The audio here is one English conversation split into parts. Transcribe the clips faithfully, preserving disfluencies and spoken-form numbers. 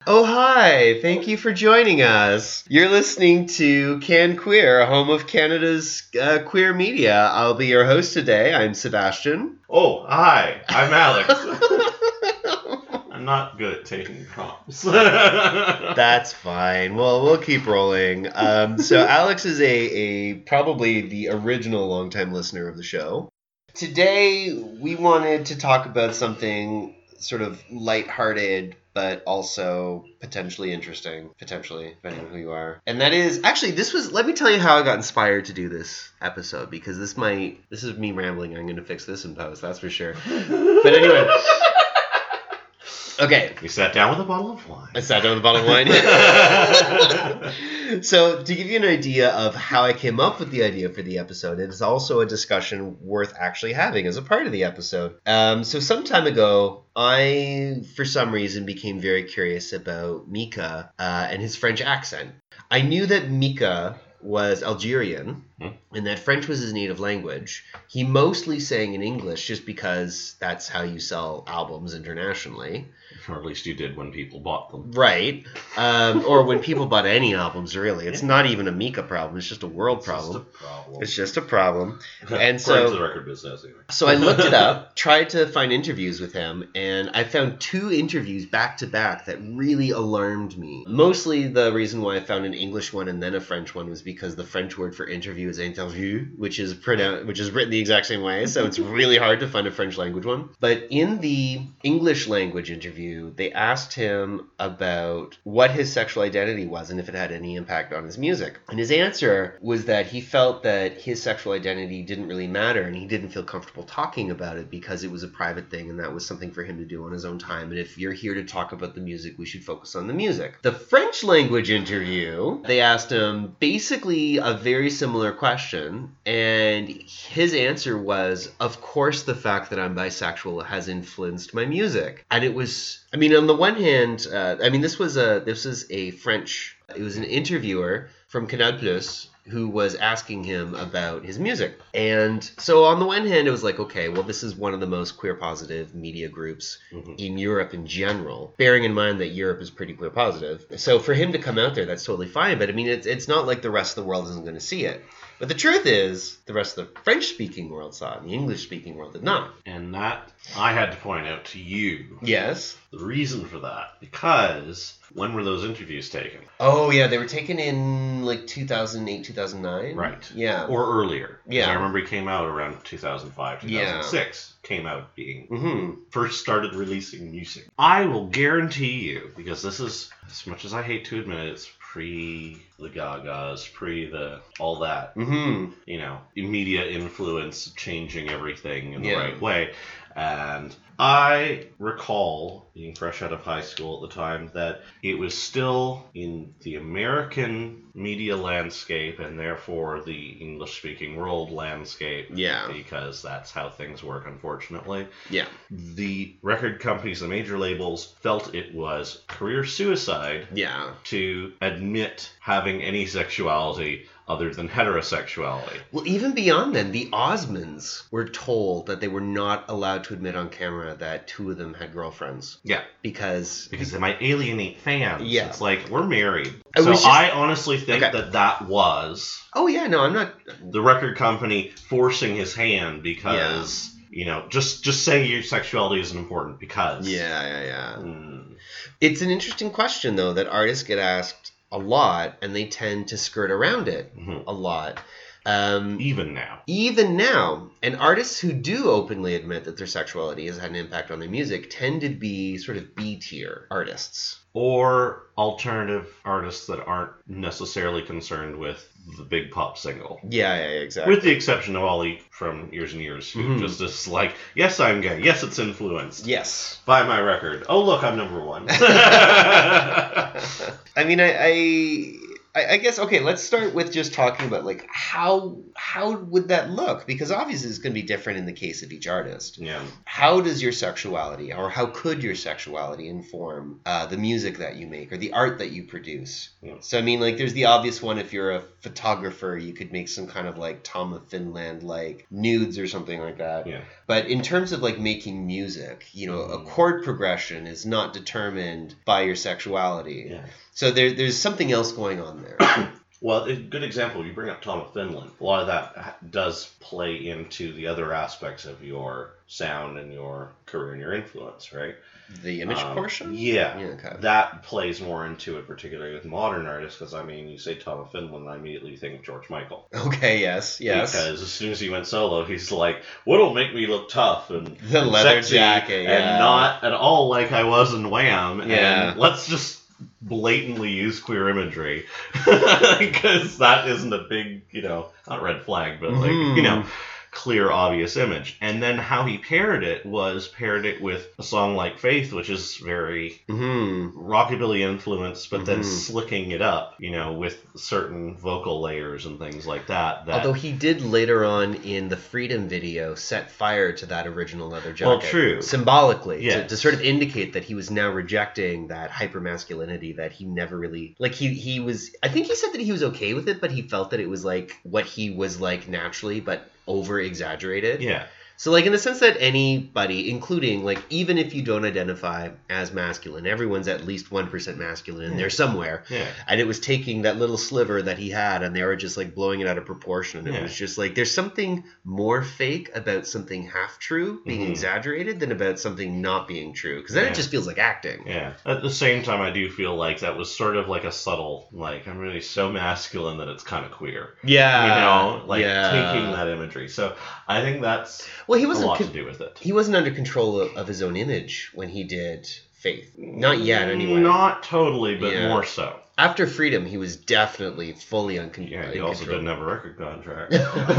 Oh, hi. Thank you for joining us. You're listening to Can Queer, a home of Canada's uh, queer media. I'll be your host today. I'm Sebastian. Oh, hi. I'm Alex. I'm not good at taking prompts. That's fine. Well, we'll keep rolling. Um, so Alex is a, a probably the original longtime listener of the show. Today, we wanted to talk about something sort of lighthearted, but also potentially interesting, potentially, depending on who you are. And that is, actually, this was, let me tell you how I got inspired to do this episode, because this might, this is me rambling. I'm going to fix this in post, that's for sure. But anyway. Okay. We sat down with a bottle of wine. I sat down with a bottle of wine. So, to give you an idea of how I came up with the idea for the episode, it is also a discussion worth actually having as a part of the episode. Um, so, some time ago, I, for some reason, became very curious about Mika uh, and his French accent. I knew that Mika was Algerian, hmm. and that French was his native language. He mostly sang in English just because that's how you sell albums internationally. Or at least you did when people bought them. Right. Um, or when people bought any albums, really. It's yeah. not even a Mika problem. It's just a world it's problem. Just a problem. It's just a problem. And so, so, the record business, anyway. So I looked it up, tried to find interviews with him, and I found two interviews back to back that really alarmed me. Mostly the reason why I found an English one and then a French one was because the French word for interview is interview, which is pronounced, which is written the exact same way. So it's really hard to find a French language one. But in the English language interview, they asked him about what his sexual identity was and if it had any impact on his music. And his answer was that he felt that his sexual identity didn't really matter and he didn't feel comfortable talking about it because it was a private thing and that was something for him to do on his own time. And if you're here to talk about the music, we should focus on the music. The French language interview, they asked him basically a very similar question, and his answer was, of course the fact that I'm bisexual has influenced my music. And it was, I mean, on the one hand, uh, I mean, this was a this was a French, it was an interviewer from Canal Plus who was asking him about his music. And so on the one hand, it was like, okay, well, this is one of the most queer positive media groups mm-hmm. in Europe in general, bearing in mind that Europe is pretty queer positive. So for him to come out there, that's totally fine. But I mean, it's it's not like the rest of the world isn't going to see it. But the truth is, the rest of the French-speaking world saw it, and the English-speaking world did not. And that, I had to point out to you. Yes. The reason for that, because when were those interviews taken? Oh, yeah, they were taken in like two thousand eight, two thousand nine. Right. Yeah. Or earlier. Yeah. I remember he came out around two thousand five, two thousand six. Yeah. Came out being, mm-hmm. first started releasing music. I will guarantee you, because this is, as much as I hate to admit it, it's pre the Gagas, pre the all that, mm-hmm. you know, media influence changing everything in the yeah. right way. And I recall, being fresh out of high school at the time, that it was still in the American media landscape and therefore the English-speaking world landscape. Yeah. Because that's how things work, unfortunately. Yeah. The record companies, the major labels, felt it was career suicide. Yeah. To admit having any sexuality other than heterosexuality. Well, even beyond then, the Osmonds were told that they were not allowed to admit on camera that two of them had girlfriends. Yeah. Because... Because they might alienate fans. Yeah. It's like, we're married. It so just, I honestly think okay. that that was... Oh, yeah, no, I'm not... The record company forcing his hand because... Yeah. You know, just just say your sexuality isn't important because... Yeah, yeah, yeah. Mm. It's an interesting question, though, that artists get asked a lot, and they tend to skirt around it mm-hmm. a lot. Um, even now. Even now. And artists who do openly admit that their sexuality has had an impact on their music tend to be sort of B-tier artists. Or alternative artists that aren't necessarily concerned with the big pop single. Yeah, yeah, exactly. With the exception of Ollie from Years and Years, who mm-hmm. just is like, yes, I'm gay. Yes, it's influenced. Yes. By my record. Oh, look, I'm number one. I mean, I, I I, I guess okay. Let's start with just talking about like how how would that look? Because obviously it's going to be different in the case of each artist. Yeah. How does your sexuality, or how could your sexuality inform uh, the music that you make or the art that you produce? Yeah. So I mean, like, there's the obvious one. If you're a photographer, you could make some kind of like Tom of Finland like nudes or something like that. Yeah. But in terms of like making music, you know, a chord progression is not determined by your sexuality. Yeah. So there, there's something else going on there. Well, a good example, you bring up Tom of Finland. A lot of that does play into the other aspects of your sound and your career and your influence, right? The image um, portion? Yeah. Yeah, okay. That plays more into it, particularly with modern artists, because, I mean, you say Tom of Finland, I immediately think of George Michael. Okay, yes, yes. Because as soon as he went solo, he's like, what'll make me look tough and The leather sexy jacket, yeah. and not at all like I was in Wham! Yeah. And let's just blatantly use queer imagery because that isn't a big, you know, not red flag, but like, Mhm. you know, clear, obvious image. And then how he paired it was paired it with a song like Faith, which is very Mm-hmm. rockabilly influenced, but then Mhm. slicking it up, you know, with certain vocal layers and things like that. that Although he did later on in the Freedom video set fire to that original leather jacket. Well, true. Symbolically, to, Yes. to sort of indicate that he was now rejecting that hypermasculinity that he never really like. He he was. I think he said that he was okay with it, but he felt that it was like what he was like naturally, but over exaggerated. Yeah. So, like, in the sense that anybody, including, like, even if you don't identify as masculine, everyone's at least one percent masculine in there somewhere. Yeah. And it was taking that little sliver that he had, and they were just, like, blowing it out of proportion. And it Yeah. was just, like, there's something more fake about something half-true being Mhm. exaggerated than about something not being true. Because then Yeah. it just feels like acting. Yeah. At the same time, I do feel like that was sort of like a subtle, like, I'm really so masculine that it's kind of queer. Yeah. You know, like yeah. taking that imagery. So I think that's Well, he a wasn't... lot con- to do with it. he wasn't under control of, of his own image when he did Faith. Not yet, anyway. Not totally, but Yeah. more so. After Freedom, he was definitely fully uncon- Yeah, he in also control. didn't have a record contract.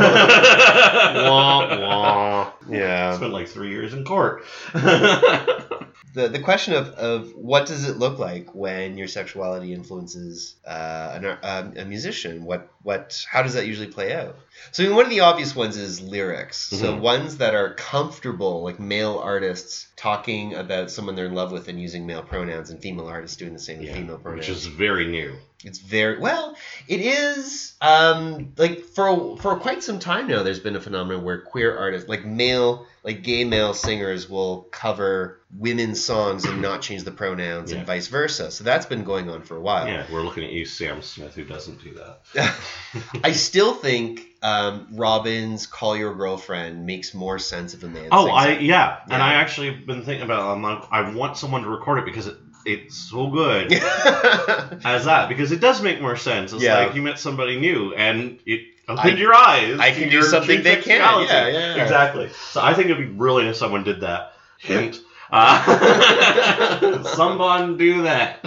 Wah, wah. Yeah. Spent like three years in court. The the question of, of what does it look like when your sexuality influences uh, an, um, a musician? What what how does that usually play out? So I mean, one of the obvious ones is lyrics. So Mhm. ones that are comfortable, like male artists talking about someone they're in love with and using male pronouns, and female artists doing the same with Yeah, female pronouns. which is very new. It's very well. It is um, like for for quite some time now. There's been a phenomenon where queer artists, like male, like gay male singers, will cover women's songs and not change the pronouns, Yeah. and vice versa. So that's been going on for a while. Yeah, we're looking at you, Sam Smith, who doesn't do that. I still think um, Robin's "Call Your Girlfriend" makes more sense if a man. Oh, sings I it. yeah. and Yeah. I actually been thinking about it. I'm like, I want someone to record it because it, it's so good as that, because it does make more sense. It's Yeah. like you met somebody new and it opened I- your eyes. I to can do your something true they can't. sexuality. Yeah, yeah, yeah. Exactly. So I think it'd be brilliant if someone did that. Hint. Uh, someone do that.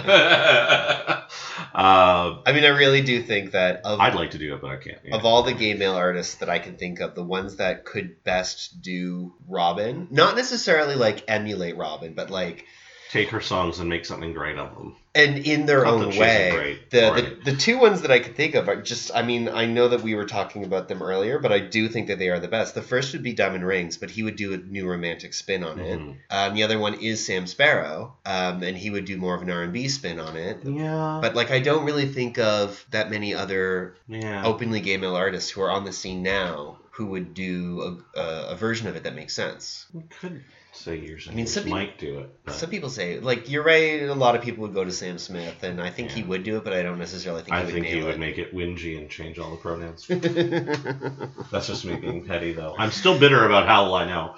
uh, I mean, I really do think that of I'd like to do it, but I can't. Yeah. Of all the gay male artists that I can think of, the ones that could best do Robin, not necessarily like emulate Robin, but like, Take her songs and make something great of them. and in their Not own that she's way. great, The, right. the the two ones that I could think of are just, I mean, I know that we were talking about them earlier, but I do think that they are the best. The first would be Diamond Rings, but he would do a new romantic spin on it. Mhm. Um, the other one is Sam Sparrow, um, and he would do more of an R and B spin on it. Yeah. But like, I don't really think of that many other yeah. openly gay male artists who are on the scene now who would do a, a, a version of it that makes sense. We could say years and I mean, years some people- might do it. But Some people say, like, you're right, a lot of people would go to Sam Smith, and I think he Yeah. would do it, but I don't necessarily think I he would think nail he would it. make it whingy and change all the pronouns. That's just me being petty, though. I'm still bitter about Howl, I know.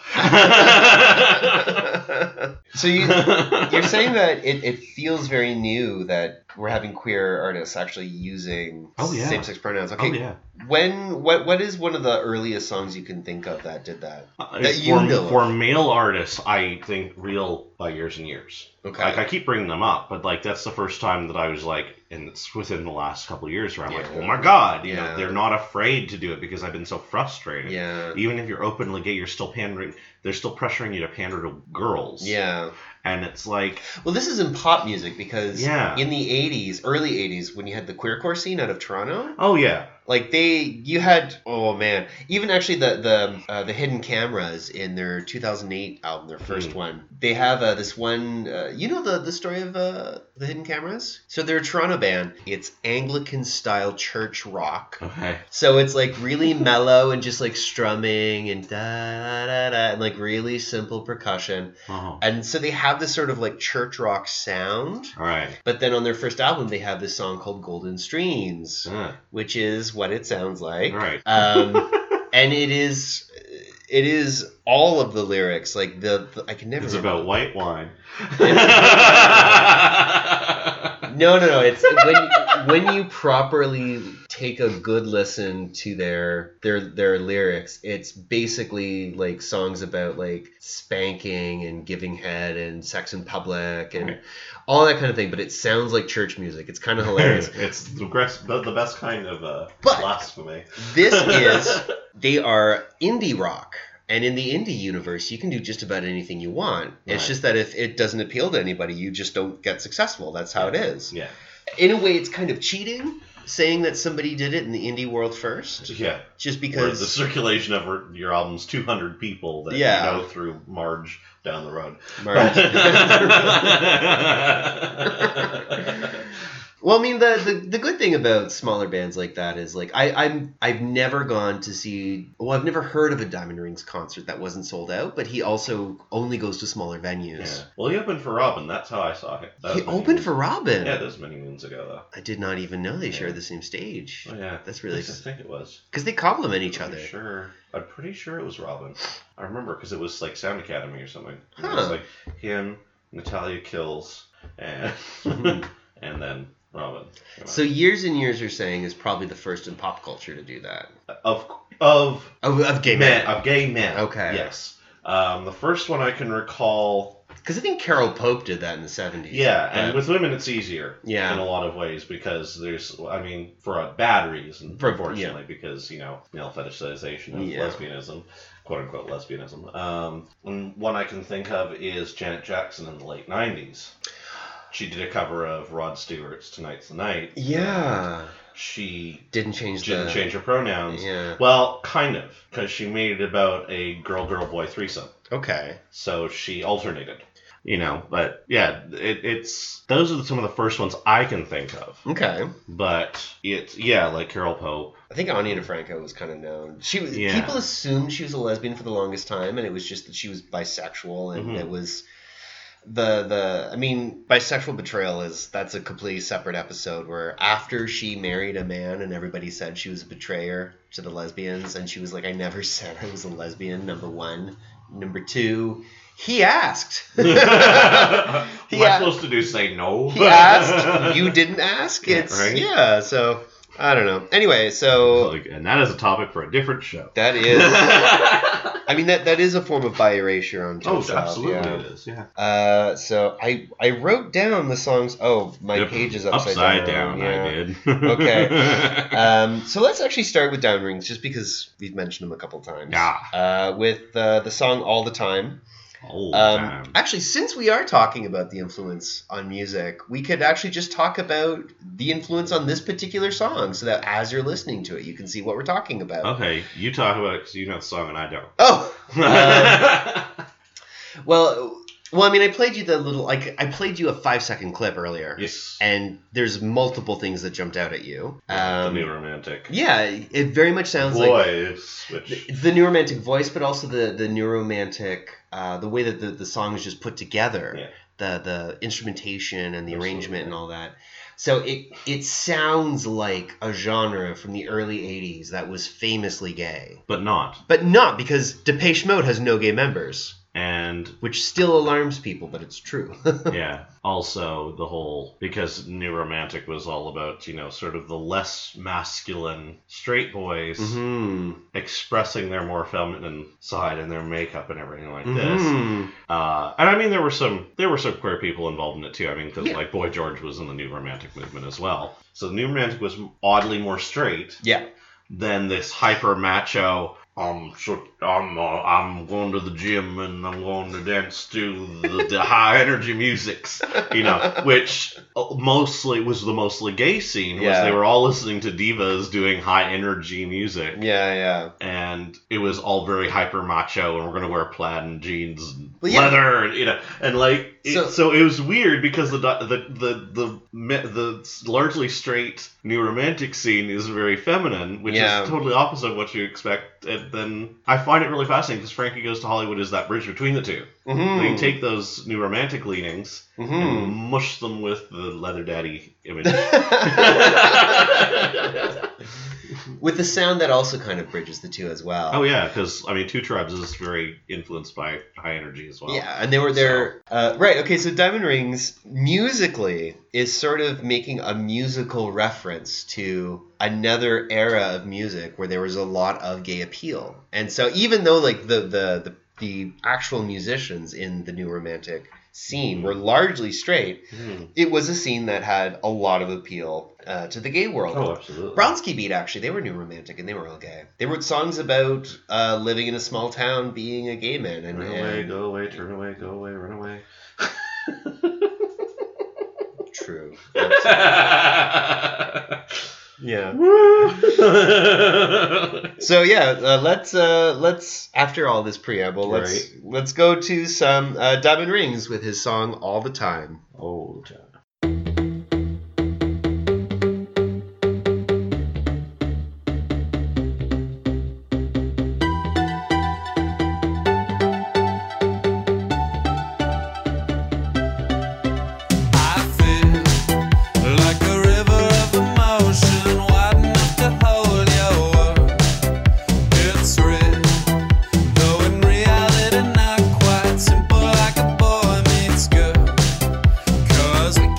So you, you're saying that it, it feels very new that we're having queer artists actually using Oh, yeah. same-sex pronouns. Okay, Oh, yeah. when what what is one of the earliest songs you can think of that did that? Uh, That you for, know of. for male artists, I think real by Years and Years. Okay. Like, I keep bringing them up, but, like, that's the first time that I was like, and it's within the last couple of years where I'm Yeah. like, oh my God, you Yeah. know, they're not afraid to do it because I've been so frustrated. Yeah. Even if you're openly gay, you're still pandering, they're still pressuring you to pander to girls. Yeah. And it's like... Well, this is in pop music because Yeah. in the eighties, early eighties, when you had the queercore scene out of Toronto, Oh, yeah. like they, you had, oh man, even actually the the uh, the Hidden Cameras in their two thousand eight album, their first Mm. one, they have uh, this one, uh, you know the, the story of uh, the Hidden Cameras? So they're a Toronto band. It's Anglican-style church rock. Okay. So it's like really mellow and just like strumming and da da da and like really simple percussion. Oh. And so they have this sort of like church rock sound. All right. But then on their first album, they have this song called Golden Streams, Uh, which is what it sounds like. all right. Um, and it is, it is all of the lyrics. Like the, the I can never. It's remember. about white wine. No, no, no. It's when when you properly take a good listen to their their their lyrics. It's basically like songs about like spanking and giving head and sex in public and Right. all that kind of thing. But it sounds like church music. It's kind of hilarious. It's the best, the best kind of uh, But- blasphemy. This is they are indie rock. And in the indie universe, you can do just about anything you want. It's Right. just that if it doesn't appeal to anybody, you just don't get successful. That's how it is. Yeah. In a way, it's kind of cheating, saying that somebody did it in the indie world first. Yeah. Just Where because... the circulation of your album's two hundred people that Yeah. you know through Marge down the road. Marge. Well, I mean, the, the the good thing about smaller bands like that is, like, I, I'm, I've never gone to see... Well, I've never heard of a Diamond Rings concert that wasn't sold out, but he also only goes to smaller venues. Yeah. Well, he opened for Robin. That's how I saw it. That He was many opened moons- for Robin. Yeah, that was many moons ago, though. I did not even know they Yeah. shared the same stage. Oh, yeah. That's really... I think it was. Because they compliment each Pretty other. Sure. I'm pretty sure it was Robin. I remember because it was like Sound Academy or something. And It Huh. was like him, Natalia Kills, and Mhm. and then Robin. You know. So Years and Years are saying is probably the first in pop culture to do that. of of Of, of gay men. of gay men. Okay. Yes. Um, the first one I can recall. Because I think Carol Pope did that in the seventies. Yeah, and with women it's easier. Yeah. In a lot of ways because there's, I mean, for a bad reason, For- unfortunately, because you know male fetishization of Yeah. lesbianism, quote unquote lesbianism. Um, and one I can think of is Janet Jackson in the late nineties. She did a cover of Rod Stewart's "Tonight's the Night." Yeah. She Didn't change didn't the... change her pronouns. Yeah. Well, kind of, because she made it about a girl-girl-boy threesome. Okay. So she alternated. You know, but yeah, it, it's those are some of the first ones I can think of. Okay. But it's yeah, like Carol Pope. I think Ani DeFranco was kind of known. She was, Yeah. People assumed she was a lesbian for the longest time, and it was just that she was bisexual, and Mhm. it was the the. I mean, bisexual betrayal is that's a completely separate episode. Where after she married a man, and everybody said she was a betrayer to the lesbians, and she was like, "I never said I was a lesbian." Number one, number two. He asked. What am I Yeah. supposed to do? Say no? He asked. You didn't ask. Yeah, It's right? yeah. So I don't know. Anyway, so Like, and that is a topic for a different show. that is. I mean that that is a form of bi erasure on Oh, itself. absolutely Yeah. it is. Yeah. Uh, so I I wrote down the songs. Oh, my Yep. page is upside, Upside down. down, Yeah. I did. Okay. Um, so let's actually start with Down Rings, just because we've mentioned them a couple times. Yeah. Uh, with uh, the song All the Time. All the Um, time. actually, since we are talking about the influence on music, we could actually just talk about the influence on this particular song, so that as you're listening to it, you can see what we're talking about. Okay, you talk about it because you know the song and I don't. Oh, um, well, well, I mean, I played you the little, like, I played you a five second clip earlier, Yes. and there's multiple things that jumped out at you. the Um, new romantic. yeah, it very much sounds like Voice, which the, the new romantic voice, but also the the new romantic, uh, the way that the, the song is just put together, Yeah. the the instrumentation and the Absolutely. arrangement and all that. So it it sounds like a genre from the early eighties that was famously gay, but not. but not because Depeche Mode has no gay members. And which still alarms people, but it's true. yeah. Also, the whole, because New Romantic was all about, you know, sort of the less masculine straight boys mm-hmm. expressing their more feminine side in their makeup and everything like mm-hmm. this. Uh, and I mean, there were some there were some queer people involved in it too. I mean, because yeah. like Boy George was in the New Romantic movement as well. So the New Romantic was oddly more straight. Yeah. Than this hyper macho. Um, so I'm uh, I'm going to the gym and I'm going to dance to the, the high energy musics, you know, which mostly was the mostly gay scene. Was yeah. they were all listening to divas doing high energy music. Yeah, yeah. And it was all very hyper macho, and we're gonna wear plaid and jeans and well, yeah. leather, and you know, and like it, so, so it was weird because the the the the the, the largely straight New Romantic scene is very feminine, which yeah. is totally opposite of what you expect. And then I find it really fascinating because Frankie Goes to Hollywood is that bridge between the two. Mm-hmm. They take those New Romantic leanings mm-hmm. and mush them with the leather daddy image. With the sound that also kind of bridges the two as well. Oh yeah, because I mean, Two Tribes is very influenced by high energy as well. Yeah, and they were there. So. Uh, right. Okay. So Diamond Rings musically is sort of making a musical reference to another era of music where there was a lot of gay appeal, and so even though like the the the, the actual musicians in the New Romantic scene were largely straight, mm. it was a scene that had a lot of appeal uh, to the gay world. Oh, absolutely. Bronsky Beat, actually, they were New Romantic and they were all gay. They wrote songs about uh, living in a small town, being a gay man. And, run away, and... go away, turn away, go away, run away. True. Yeah. So yeah, uh, let's uh, let's after all this preamble, let's right. let's go to some uh, Diamond Rings with his song "All the Time." All the time. Cause we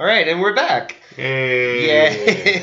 All right, and we're back. Yay!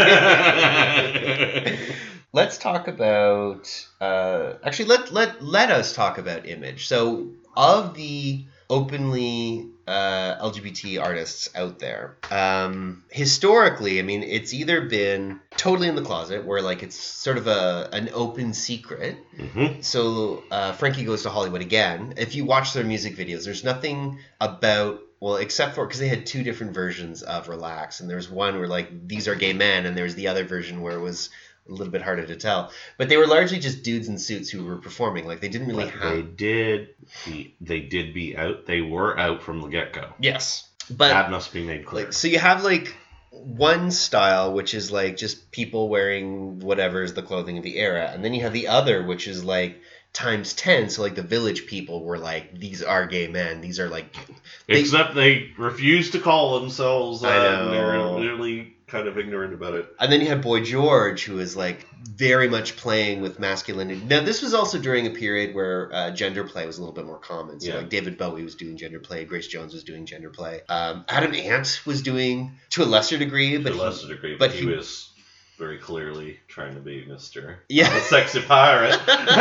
Yay! Let's talk about. Uh, actually, let let let us talk about Image. So, of the openly uh, L G B T artists out there, um, historically, I mean, it's either been totally in the closet, where like it's sort of a an open secret. Mm-hmm. So, uh, Frankie Goes to Hollywood Again. If you watch their music videos, there's nothing about. Well, except for because they had two different versions of Relax, and there's one where like these are gay men, and there's the other version where it was a little bit harder to tell. But they were largely just dudes in suits who were performing. Like they didn't really But have. They did. Be, they did be out. They were out from the get go. Yes, but That must be made clear. like so you have like one style which is like just people wearing whatever is the clothing of the era, and then you have the other which is like times ten. So like the Village People were like, these are gay men. These are like. They, Except they refused to call themselves. Uh, I know. They're really kind of ignorant about it. And then you had Boy George, who is like very much playing with masculinity. Now, this was also during a period where uh, gender play was a little bit more common. So Yeah. like David Bowie was doing gender play, Grace Jones was doing gender play. Um, Adam Ant was doing to a lesser degree, but to a he- lesser degree, but but he, he- was very clearly trying to be Mister Yeah. a sexy pirate.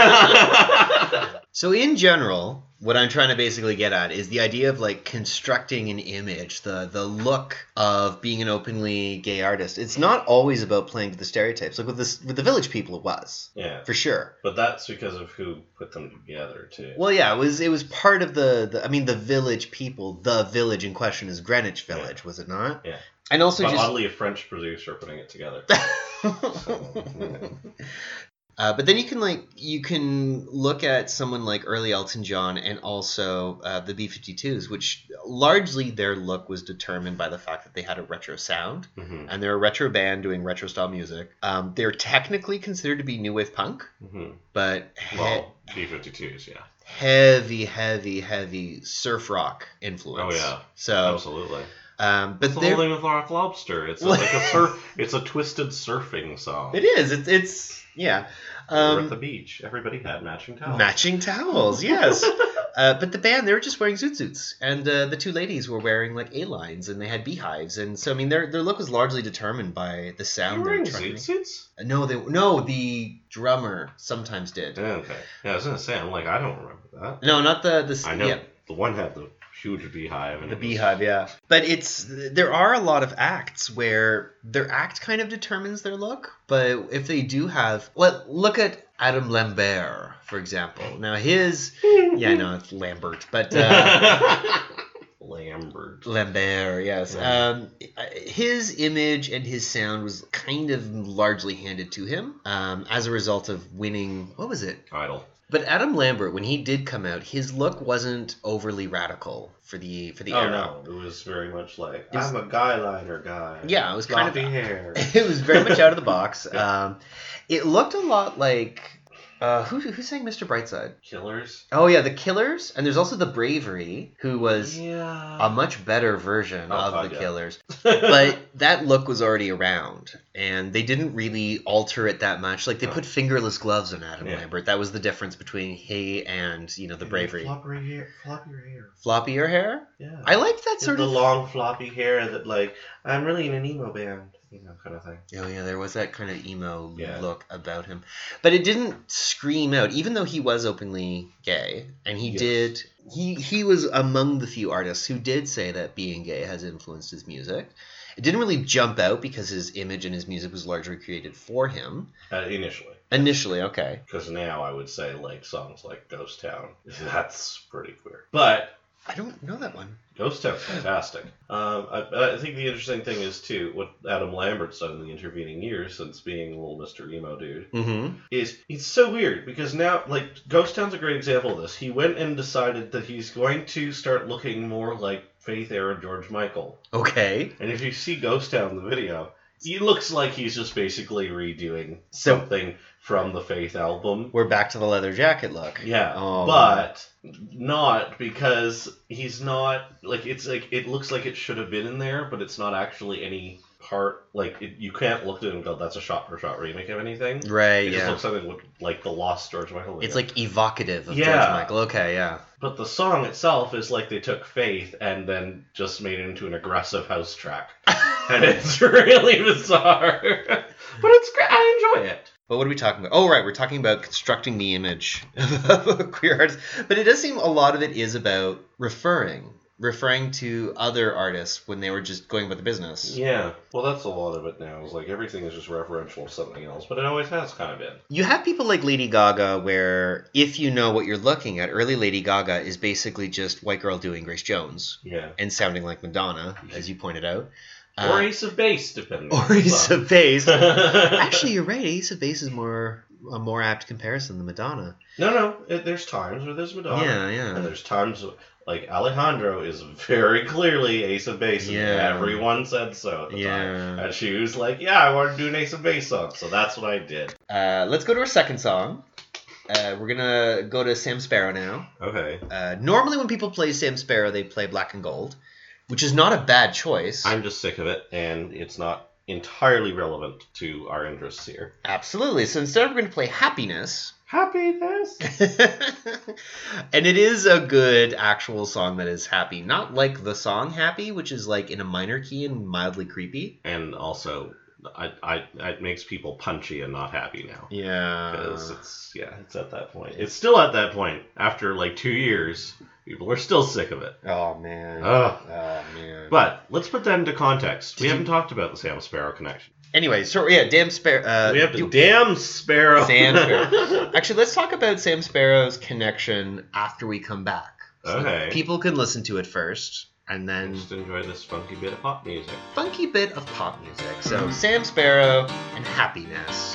So in general, what I'm trying to basically get at is the idea of like constructing an image, the the look of being an openly gay artist. It's not always about playing to the stereotypes. Like with this with the Village People, it was Yeah, for sure. but that's because of who put them together too. Well, yeah, it was it was part of the, the I mean the Village People. The village in question is Greenwich Village, was it not? Yeah. And also but just oddly, a French producer putting it together. Uh, but then you can like you can look at someone like early Elton John and also uh, the B fifty-twos, which largely their look was determined by the fact that they had a retro sound hmm and they're a retro band doing retro style music. Um, they're technically considered to be new wave punk, hmm but he- Well, B fifty-twos, yeah, heavy, heavy, heavy surf rock influence. Oh, yeah. So, absolutely. um, but It's the they're whole thing with Rock Lobster. It's Well- like a surf. It's a twisted surfing song. it is. It's it's yeah. We were at Um, the beach. Everybody had matching towels. matching towels, yes. Uh, but the band, they were just wearing zoot suits, and uh, the two ladies were wearing like A lines, and they had beehives, and so I mean, their their look was largely determined by the You sound were they were wearing trying to zoot make. suits? No, they no the drummer sometimes did. Yeah, okay. Yeah, I was gonna say. I'm like, I don't remember that. No, not the the I know yeah, the one had the huge beehive. And the it was- beehive, yeah. But it's there are a lot of acts where their act kind of determines their look, but if they do have, well, look at Adam Lambert, for example. Now his yeah, no, it's Lambert, but. Uh, Lambert. Lambert, yes. Yeah. Um, his image and his sound was kind of largely handed to him um, as a result of winning. What was it? Idol. But Adam Lambert, when he did come out, his look wasn't overly radical for the for the Oh era. no, it was very much like It was- I'm a guy liner guy. Yeah, it was kind of- Floppy hair. It was very much out of the box. Yeah. Um, it looked a lot like uh, who who sang Mister Brightside? Killers. Oh yeah, the Killers, and there's also the Bravery, who was Yeah. a much better version Oh, of God, the yeah. Killers. But that look was already around, and they didn't really alter it that much. Like they No. put fingerless gloves on Adam Yeah. Lambert. That was the difference between he and you know the Bravery. Floppy hair. Floppier hair. Floppier hair. Yeah. I liked that sort the of. long floppy hair that like I'm really in an emo band, you know, kind of thing. Oh yeah, there was that kind of emo Yeah. look about him, but it didn't scream out. Even though he was openly gay, and he Yes. did, he he was among the few artists who did say that being gay has influenced his music. It didn't really jump out because his image and his music was largely created for him. Uh, initially, Initially, okay. because now I would say like songs like Ghost Town. That's pretty queer. But I don't know that one. Ghost Town's fantastic. Um, I, I think the interesting thing is too what Adam Lambert's done in the intervening years since being a little Mister Emo dude. Mm-hmm. Is it's so weird because now like Ghost Town's a great example of this. He went and decided that he's going to start looking more like Faith era George Michael. Okay. And if you see Ghost Town the video, he looks like he's just basically redoing So- something from the Faith album. We're back to the leather jacket look. Yeah, Oh. but not because he's not like it's like it looks like it should have been in there, but it's not actually any part like it, you can't look at it and go that's a shot for shot remake of anything. Right. It just Yeah. looks something with, like the lost George Michael. It's video. like evocative of Yeah. George Michael. Okay. Yeah. But the song itself is like they took Faith and then just made it into an aggressive house track. And it's really bizarre. But it's great. I enjoy it. But what are we talking about? Oh, right. We're talking about constructing the image of queer artists. But it does seem a lot of it is about referring. Referring to other artists when they were just going about the business. Yeah. Well, that's a lot of it now. It's like everything is just referential to something else. But it always has kind of been. You have people like Lady Gaga where if you know what you're looking at, early Lady Gaga is basically just white girl doing Grace Jones. Yeah. And sounding like Madonna, as you pointed out. Or uh, Ace of Base, depending. Or Ace of Base. Actually, you're right. Ace of Base is more a more apt comparison than Madonna. No, no. It, there's times where there's Madonna. Yeah, yeah. And there's times like Alejandro is very clearly Ace of Base. And Yeah. everyone said so at the Yeah. time. And she was like, yeah, I want to do an Ace of Base song. So that's what I did. Uh, let's go to our second song. Uh, we're going to go to Sam Sparro now. Okay. Uh, normally when people play Sam Sparro, they play Black and Gold, which is not a bad choice. I'm just sick of it, and it's not entirely relevant to our interests here. Absolutely. So instead we're going to play Happiness. Happiness. And it is a good actual song that is happy. Not like the song Happy, which is like in a minor key and mildly creepy. And also, I, I, it makes people punchy and not happy now. Yeah. Because it's, yeah, it's at that point. It's still at that point. After like two years, people are still sick of it. Oh, man. Ugh. Oh, man. But let's put that into context. Did we you- haven't talked about the Sam Sparro connection. Anyway, so yeah, damn Sparrow. Uh, we have to do- damn Sparrow. Sam Sparrow. Actually, let's talk about Sam Sparrow's connection after we come back. So Okay. people can listen to it first, and then Just enjoy this funky bit of pop music. funky bit of pop music. So Sam Sparrow and Happiness.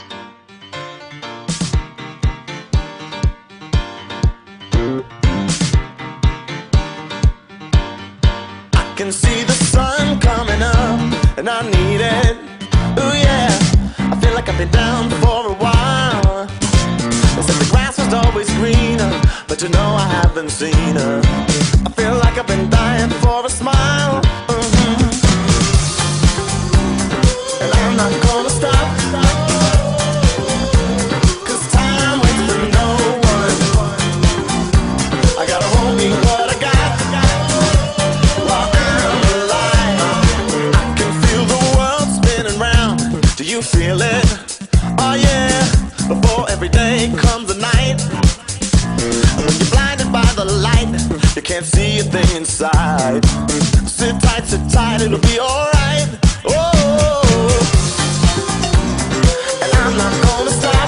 I can see the sun coming up, and I need it. Ooh yeah, I feel like I've been down for a while. They said the grass was always greener, but you know I haven't seen her. I feel like I've been dying for a smile. Mhm. And I'm not gonna stop, 'cause time waits for no one. I gotta hold me what I got while I'm alive. I can feel the world spinning round. Do you feel it? Oh yeah. Before every day comes a night, and when you're blinded by the light, you can't see a thing inside. Sit tight, sit tight, it'll be alright. Oh, and I'm not gonna stop,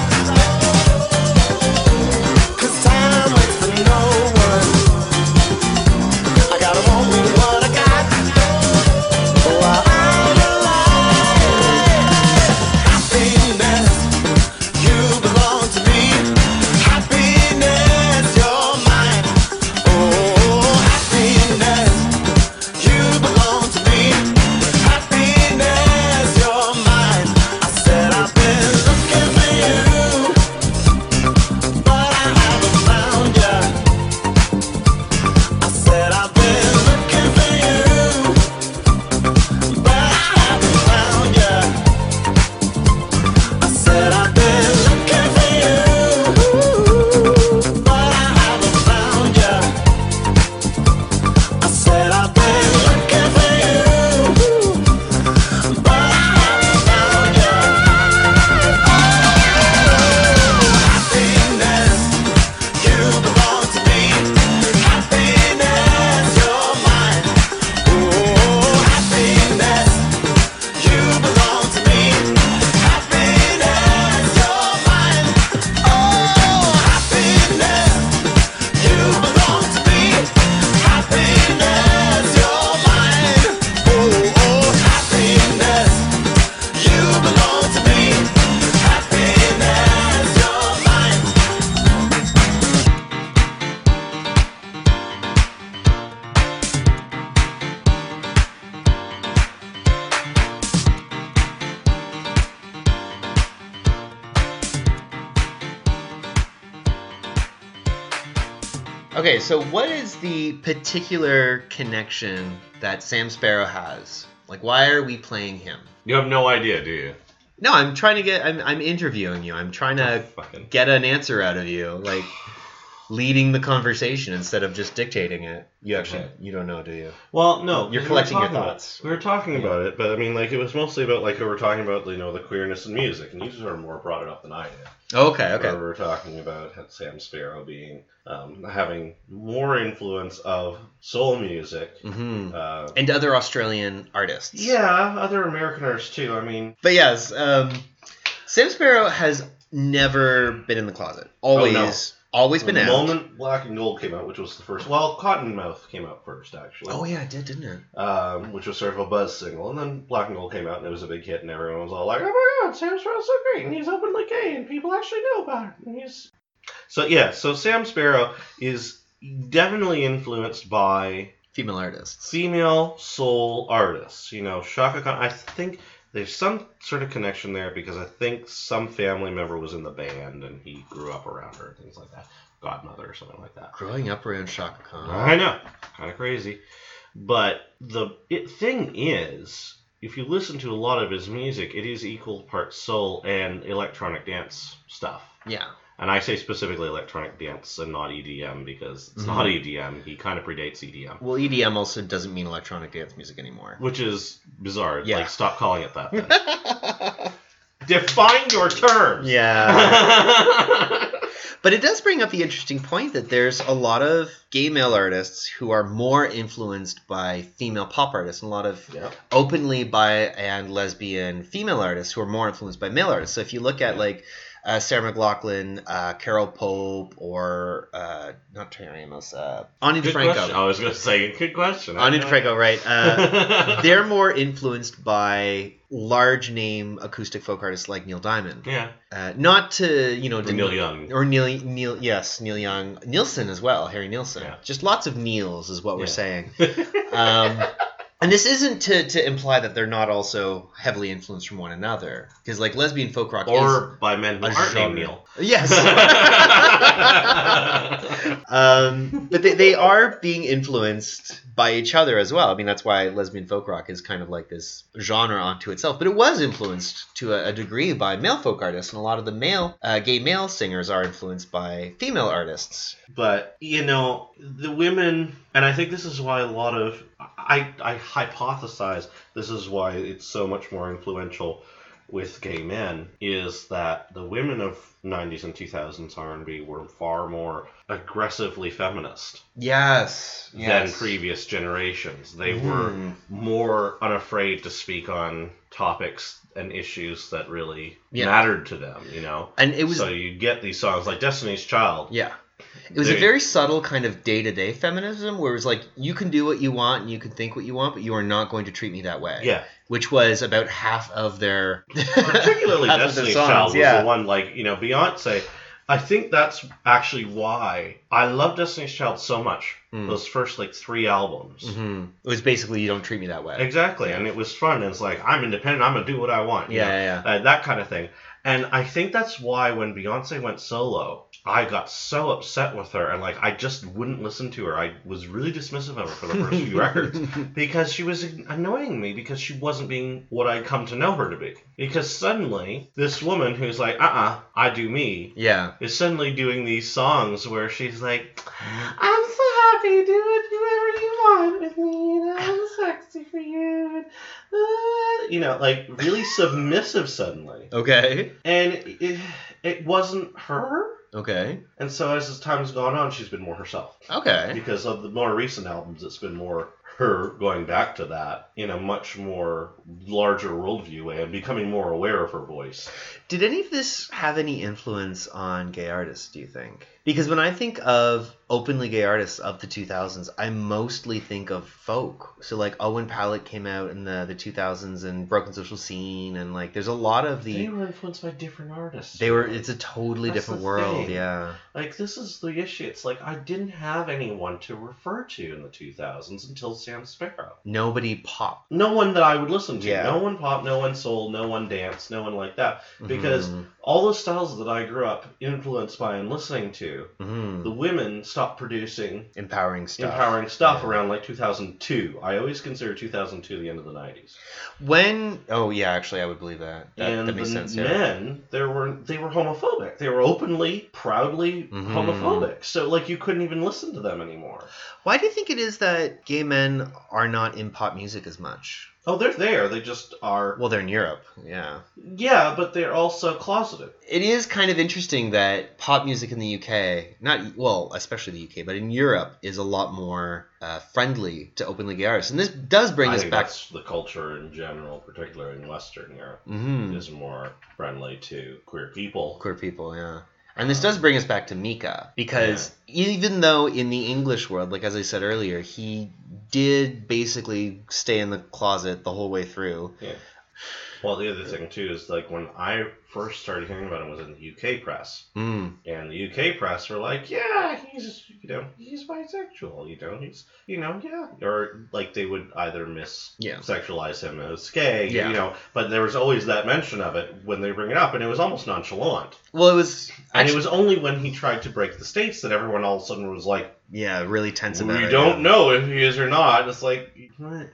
'cause time waits for no one. I gotta want me what I got while I'm alive. Happiness, you belong to me. Happiness, you're mine. Oh, happiness, you belong to me. Happiness, you're mine. I said I've been looking for you, but I haven't found you. I said I've been looking for you, but I haven't found you. I said I've been looking for you, but I haven't found you. I said I've been looking for you, but I haven't found you. Happiness, you belong to me. Happiness, you're mine. Oh, happiness, you belong to me. Happiness, you're mine. Oh, happiness, you belong to me. Happiness, you're mine. Oh, oh, happiness, you belong to me. Happiness, you're mine. Okay, so what is the particular connection that Sam Sparrow has? Like, why are we playing him? You have no idea, do you? No, I'm trying to get. I'm, I'm interviewing you. I'm trying to Fucking. get an answer out of you. Like, leading the conversation instead of just dictating it. You actually, Okay. you don't know, do you? Well, no, You're we were collecting your talking about- thoughts. we were talking about it, but I mean, like, it was mostly about, like, we were talking about, you know, the queerness in music, and you sort of more brought it up than I did. Okay, okay. Where we were talking about Sam Sparrow being, um, having more influence of soul music. hmm Uh, And other Australian artists. yeah, other American artists too. I mean, But yes, um, Sam Sparrow has never been in the closet. Always, Oh, no. always been the out. moment Black and Gold came out, which was the first, well, Cottonmouth came out first, actually. Oh yeah, it did, didn't it? Um, which was sort of a buzz single, and then Black and Gold came out, and it was a big hit, and everyone was all like, "Oh my God, Sam Sparrow's so great, and he's openly gay, and people actually know about it." And he's so yeah, so Sam Sparrow is definitely influenced by Female artists. female soul artists. You know, Shaka Khan. I think there's some sort of connection there because I think some family member was in the band, and he grew up around her, things like that, godmother or something like that. Growing up around Shaka Khan. I know, kind of crazy. But the it, thing is, if you listen to a lot of his music, it is equal parts soul and electronic dance stuff. Yeah. And I say specifically electronic dance and not E D M because it's not E D M. He kind of predates E D M. Well, E D M also doesn't mean electronic dance music anymore. Which is bizarre. Yeah. Like, stop calling it that then. Define your terms! Yeah. But it does bring up the interesting point that there's a lot of gay male artists who are more influenced by female pop artists, and a lot of Yep. openly bi and lesbian female artists who are more influenced by male artists. So if you look at Yeah. like uh, Sarah McLachlan, uh, Carol Pope, or uh, not Terry Amos, uh, Ani Good DeFranco. question. I was going to say, good question. Ani DeFranco, right. Uh, they're more influenced by large name acoustic folk artists like Neil Diamond. Yeah. Uh, not to, you know, Or Neil Young. Or Neil, Neil, yes, Neil Young. Nielsen as well, Harry Nielsen. Yeah. Just lots of Neils is what we're Yeah. saying. Um, and this isn't to, to imply that they're not also heavily influenced from one another. Because, like, lesbian folk rock Or by men who a aren't named genre. Neil. is... Yes. um, but they, they are being influenced by each other as well. I mean, that's why lesbian folk rock is kind of like this genre onto itself. But it was influenced to a, a degree by male folk artists, and a lot of the male, uh, gay male singers are influenced by female artists. But, you know, the women, and I think this is why a lot of, I, I hypothesize this is why it's so much more influential with gay men, is that the women of nineties and two thousands R and B were far more aggressively feminist Yes. than previous generations. They Mm. were more unafraid to speak on topics and issues that really Yeah. mattered to them, you know? And it was... So you get these songs like Destiny's Child. Yeah. It was a They- very subtle kind of day-to-day feminism where it was like, you can do what you want and you can think what you want, but you are not going to treat me that way. Yeah. Which was about half of their... Particularly half of their Destiny's songs, Child was yeah. the one, like, you know, Beyonce. I think that's actually why I love Destiny's Child so much. Mm. Those first, like, three albums. hmm It was basically, you don't treat me that way. Exactly. And it was fun. And it's like, I'm independent. I'm going to do what I want. you Yeah, know? yeah, yeah. Uh, that kind of thing. And I think that's why when Beyonce went solo, I got so upset with her, and like I just wouldn't listen to her. I was really dismissive of her for the first few records because she was annoying me because she wasn't being what I'd come to know her to be. Because suddenly, this woman who's like, uh-uh, I do me, Yeah. is suddenly doing these songs where she's like, I'm so happy, do it, do whatever you want with me, you know, I'm sexy for you. Uh, you know, like really submissive suddenly. Okay. And it, it wasn't her. Okay. And so as this time has gone on, she's been more herself. Okay. Because of the more recent albums, it's been more her going back to that in a much more larger worldview way and becoming more aware of her voice. Did any of this have any influence on gay artists, do you think? Because when I think of openly gay artists of the two thousands, I mostly think of folk. So like Owen Pallett came out in the, the two thousands and Broken Social Scene, and like there's a lot of the... They were influenced by different artists. They were, it's a totally That's different the world, thing. yeah. Like, this is the issue. It's like, I didn't have anyone to refer to in the two thousands until Sam Sparrow. Nobody pop. No one that I would listen to. Yeah. No one pop, no one soul, no one dance, no one like that. Because Mhm. all the styles that I grew up influenced by and listening to to, Mm-hmm. the women stopped producing Empowering stuff. empowering stuff Yeah. around like two thousand two. I always consider two thousand two the end of the nineties. When? Oh yeah, actually, I would believe that. That, And that makes the sense. Yeah. men, there were they were homophobic. They were openly, proudly Mhm. homophobic. So like you couldn't even listen to them anymore. Why do you think it is that gay men are not in pop music as much? Oh, they're there. They just are. Well, they're in Europe. Yeah. Yeah, but they're also closeted. It is kind of interesting that pop music in the U K, not well, especially the U K, but in Europe, is a lot more uh, friendly to openly gay artists, and this does bring I us think back. that's the culture in general, particularly in Western Europe, Mhm. is more friendly to queer people. Queer people, yeah. And this does bring us back to Mika, because even though in the English world, like as I said earlier, he did basically stay in the closet the whole way through. Yeah. Well, the other thing too is like when I first started hearing about him was in the U K press, Mm. and the U K press were like, "Yeah, he's you know he's bisexual, you know he's you know yeah," or like they would either miss Yeah. sexualize him as gay, Yeah. you know. But there was always that mention of it when they bring it up, and it was almost nonchalant. Well, it was And actually, it was only when he tried to break the states that everyone all of a sudden was like, yeah, really tense about "We it. don't yeah. know if he is or not." It's like, what?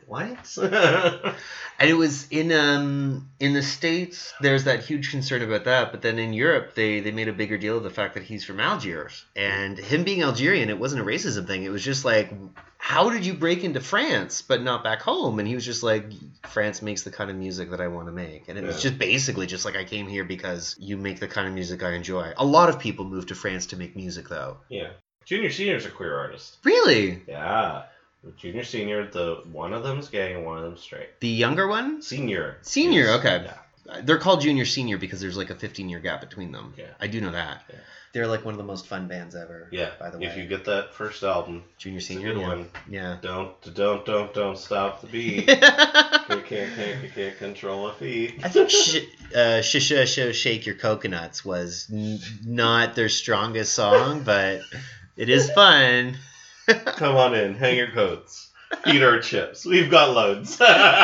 What? And it was in um in the States, there's that huge concern about that, but then in Europe, they they made a bigger deal of the fact that he's from Algiers, and him being Algerian, it wasn't a racism thing. It was just like, how did you break into France but not back home? And he was just like, France makes the kind of music that I want to make, and it was Yeah. just basically just like, I came here because you make the kind of music I enjoy. A lot of people move to France to make music, though. Yeah. Junior Senior's a queer artist. Really? Yeah. Junior Senior, the one of them's gay and one of them's straight. The younger one? Senior. Senior, is- okay. Yeah. They're called junior senior because there's like a fifteen year gap between them. Yeah. I do know that. Yeah. They're like one of the most fun bands ever. Yeah. By the way. If you get that first album, junior it's a senior good yeah. one. Yeah. Don't, don't, don't, don't stop the beat. you can't, can't, you can't control a feet. I think sh- uh, sh- sh- sh- Shake Your Coconuts was n- not their strongest song, but it is fun. Come on in, hang your coats. Eat our chips. We've got loads.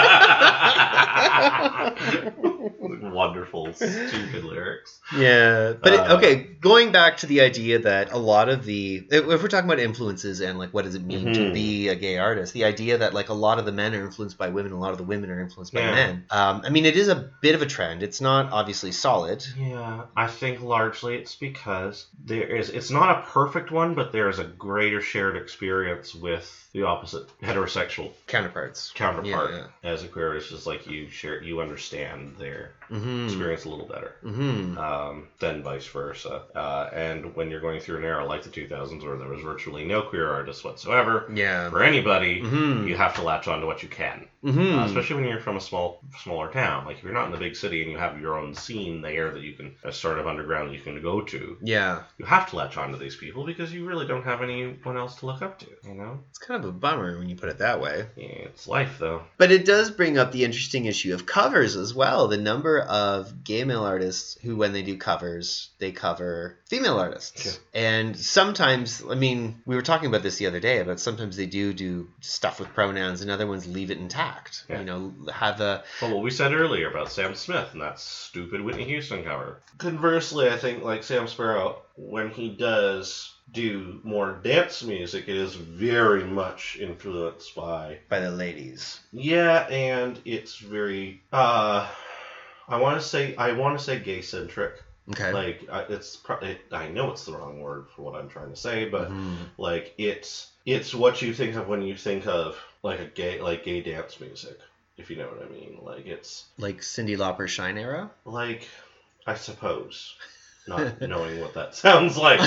Wonderful, stupid lyrics. Yeah, but it, Uh, okay, going back to the idea that a lot of the, if if we're talking about influences and like what does it mean to Mhm. be a gay artist, the idea that like a lot of the men are influenced by women, a lot of the women are influenced by Yeah. men. Um, I mean, it is a bit of a trend. It's not obviously solid. Yeah, I think largely it's because there is, it's not a perfect one, but there is a greater shared experience with the opposite heterosexual Counterparts. counterpart Yeah, as a queer artist. Just like you share, you understand their Mm-hmm. experience a little better. Mm-hmm. Um, than vice versa. Uh, and when you're going through an era like the two thousands where there was virtually no queer artists whatsoever, Yeah. for anybody, Mm-hmm. you have to latch on to what you can. Mm-hmm. Uh, especially when you're from a small, smaller town. Like if you're not in the big city and you have your own scene there that you can, a sort of underground you can go to, Yeah. you have to latch on to these people because you really don't have anyone else to look up to. You know, It's kind of a bummer when you put it that way. yeah, it's life though. But it does bring up the interesting issue of covers as well. The number of gay male artists who, when they do covers, they cover female artists. Yeah. And sometimes, I mean, we were talking about this the other day, but sometimes they do do stuff with pronouns and other ones leave it intact. Yeah. You know, have a... Well, what we said earlier about Sam Smith and that stupid Whitney Houston cover. Conversely, I think like Sam Sparrow, when he does do more dance music, it is very much influenced by by the ladies. yeah, and it's very uh, I want to say I want to say gay centric. Okay. Like I- it's pro- it, I know it's the wrong word for what I'm trying to say, but Mhm. like it's it's what you think of when you think of like a gay like gay dance music, if you know what I mean. Like it's Like Cyndi Lauper Shine era? like I suppose, not knowing what that sounds like.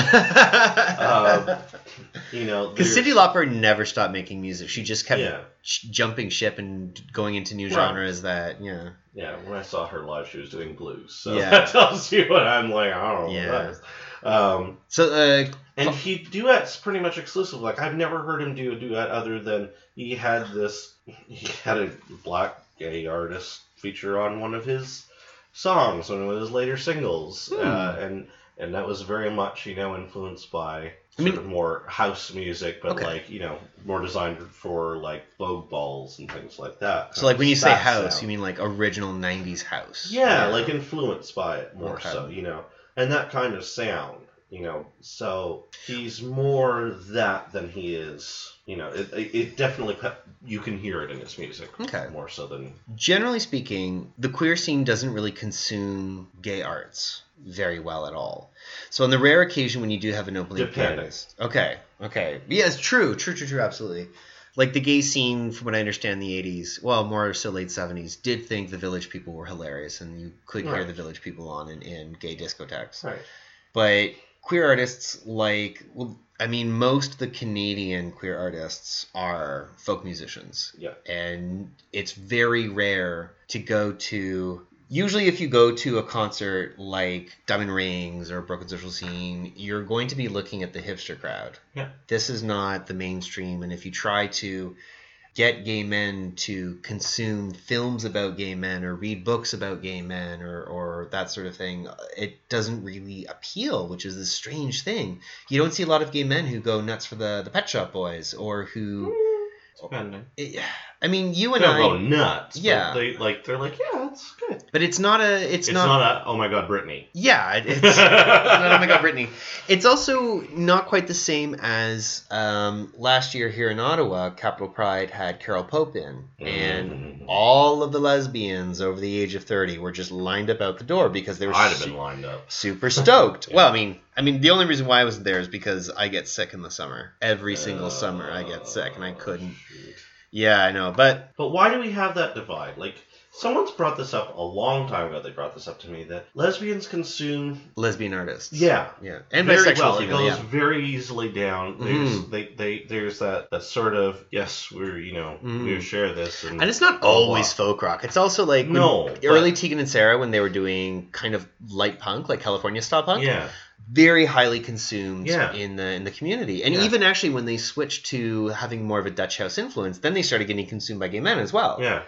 Because You know, Cyndi there's- Lauper never stopped making music. She just kept Yeah. sh- jumping ship and going into new Right. genres that, yeah. Yeah, when I saw her live, she was doing blues. So Yeah. that tells you what I'm like. I don't know Yeah. what that is. Um, So, uh, and he duets pretty much exclusive. Like I've never heard him do a duet other than he had this. He had a black gay artist feature on one of his songs, one of his later singles, Hmm. uh, and and that was very much you know influenced by. I Sort mean- of more house music, but Okay. like you know, more designed for like Vogue balls and things like that. so like when you say That house, sound. you mean like original nineties house. Yeah, like influenced by it more Okay. so, you know. And that kind of sound You know, so he's more that than he is. You know, it it, it definitely pe- you can hear it in his music. Okay. More so than Generally speaking, the queer scene doesn't really consume gay arts very well at all. So on the rare occasion when you do have an openly gay Depending. artist, okay, okay, yes, true, true, true, true, absolutely. Like the gay scene, from what I understand, in the eighties, well, more so late seventies, did think the Village People were hilarious, and you could hear Right. the Village People on in, in gay discotheques. right. But queer artists like, well, I mean, most of the Canadian queer artists are folk musicians. Yeah. And it's very rare to go to... Usually if you go to a concert like Diamond Rings or Broken Social Scene, you're going to be looking at the hipster crowd. Yeah. This is not the mainstream. And if you try to get gay men to consume films about gay men or read books about gay men or, or that sort of thing, it doesn't really appeal, which is this strange thing. You don't see a lot of gay men who go nuts for the, the Pet Shop Boys or who... Depending. It, I mean, you They and don't I... go nuts. but Yeah. They like they're like, yeah, it's good. But it's not a... It's, It's not... not, a oh my god, Britney. Yeah, it- it's not, oh my god, Brittany. It's also not quite the same as um, last year here in Ottawa, Capital Pride had Carol Pope in, and Mhm. all of the lesbians over the age of thirty were just lined up out the door because they were I'd have su- been lined up. super stoked. Yeah. Well, I mean, I mean, the only reason why I wasn't there is because I get sick in the summer. Every single summer I get sick, and I couldn't. Shoot. Yeah, I know, but But why do we have that divide? Like, someone's brought this up a long time ago. They brought this up to me that lesbians consume, lesbian artists. yeah, Yeah, and very bisexual well. female, It goes yeah. very easily down. There's Mhm. they, they there's that, that sort of yes, we're you know Mhm. we share this and, And it's not blah, blah, always blah. folk rock. It's also like when- No, but- early Tegan and Sarah when they were doing kind of light punk, like California style punk. Yeah, Very highly consumed Yeah. in the in the community. And Yeah. even actually when they switched to having more of a Dutch house influence, then they started getting consumed by gay men as well. yeah.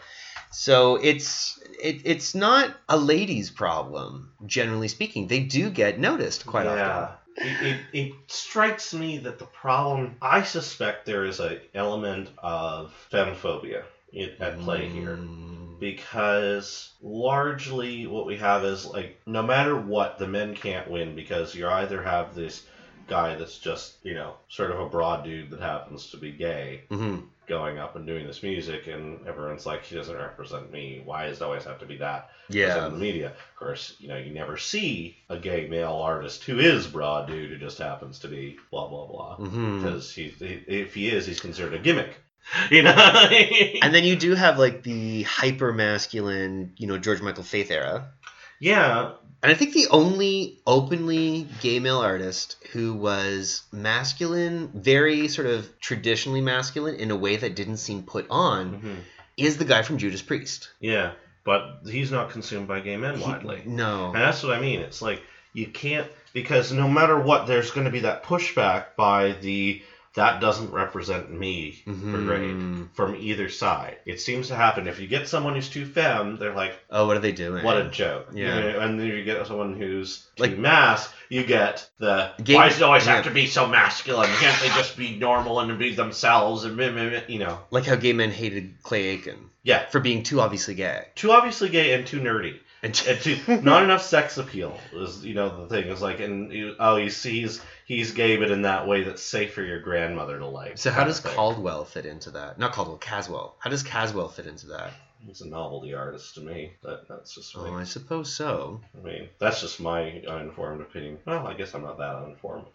So it's it, it's not a ladies' problem, generally speaking. They do get noticed quite yeah. often. It, it, it strikes me that the problem, I suspect there is an element of femmephobia in- at play here. Mm. Because largely what we have is like no matter what, the men can't win because you either have this guy that's just, you know, sort of a broad dude that happens to be gay Mhm. going up and doing this music, and everyone's like, he doesn't represent me. Why does it always have to be that? Yeah. In the media. Of course, you know, you never see a gay male artist who is broad dude who just happens to be blah, blah, blah. Mhm. Because he, he, if he is, he's considered a gimmick. You know? And then you do have like the hyper masculine, you know, George Michael Faith era. yeah. And I think the only openly gay male artist who was masculine, very sort of traditionally masculine in a way that didn't seem put on, Mhm. is the guy from Judas Priest. Yeah. But he's not consumed by gay men He- widely. no. And that's what I mean. It's like you can't, because no matter what, there's going to be that pushback by the that doesn't represent me for Mhm. grade from either side. It seems to happen. If you get someone who's too femme, they're like, Oh, what are they doing? what a joke. Yeah. You know, and then you get someone who's too Like- mass, you get the, Gay- why does it always yeah. have to be so masculine? Can't they just be normal and be themselves? And meh, meh, meh, you know. Like how gay men hated Clay Aiken Yeah. for being too obviously gay. Too obviously gay and too nerdy. And And too, not enough sex appeal is, you know, the thing is like, and you, oh, you see, he's he's gay, but in that way that's safe for your grandmother to like. so how kind does of thing. Caldwell fit into that? Not Caldwell, Caswell. How does Caswell fit into that? He's a novelty artist to me. That that's just me. Oh, I suppose so. I mean, that's just my uninformed opinion. Well, I guess I'm not that uninformed,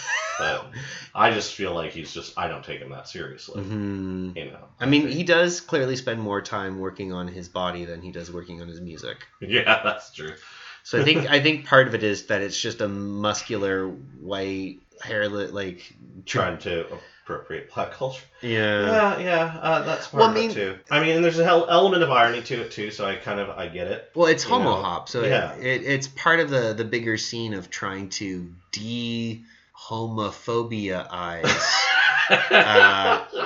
but I just feel like he's just. I don't take him that seriously. Hmm. You know. I mean, he does clearly spend more time working on his body than he does working on his music. Yeah, that's true. So I think I think part of it is that it's just a muscular white hairlet like Trying to appropriate black culture. yeah. Yeah, yeah, uh, that's part Well, of I mean- it too. I mean, and there's an el- element of irony to it too, so I kind of I get it. Well, it's You know, homo hop, so yeah. it, it, it's part of the the bigger scene of trying to de homophobia eyes uh,